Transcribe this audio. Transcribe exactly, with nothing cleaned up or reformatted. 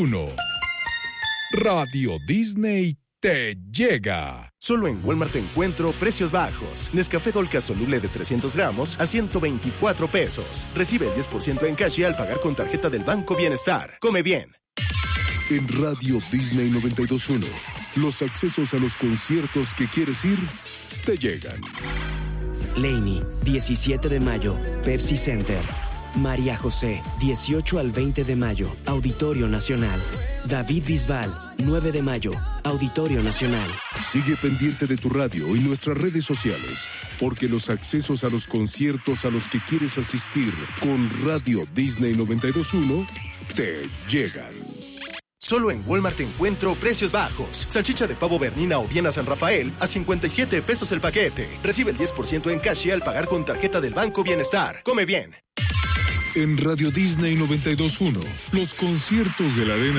uno. Radio Disney te llega. Solo en Walmart encuentro precios bajos. Nescafé Dolca soluble de trescientos gramos a ciento veinticuatro pesos. Recibe el diez por ciento en cash al pagar con tarjeta del Banco Bienestar. Come bien. En Radio Disney noventa y dos punto uno, los accesos a los conciertos que quieres ir te llegan. Laney, diecisiete de mayo, Pepsi Center. María José, dieciocho al veinte de mayo, Auditorio Nacional. David Bisbal, nueve de mayo, Auditorio Nacional. Sigue pendiente de tu radio y nuestras redes sociales, porque los accesos a los conciertos a los que quieres asistir con Radio Disney noventa y dos punto uno te llegan. Solo en Walmart encuentro precios bajos. Salchicha de pavo Bernina o Viena San Rafael a cincuenta y siete pesos el paquete. Recibe el diez por ciento en cash al pagar con tarjeta del Banco Bienestar. Come bien. En Radio Disney noventa y dos punto uno, los conciertos de la Arena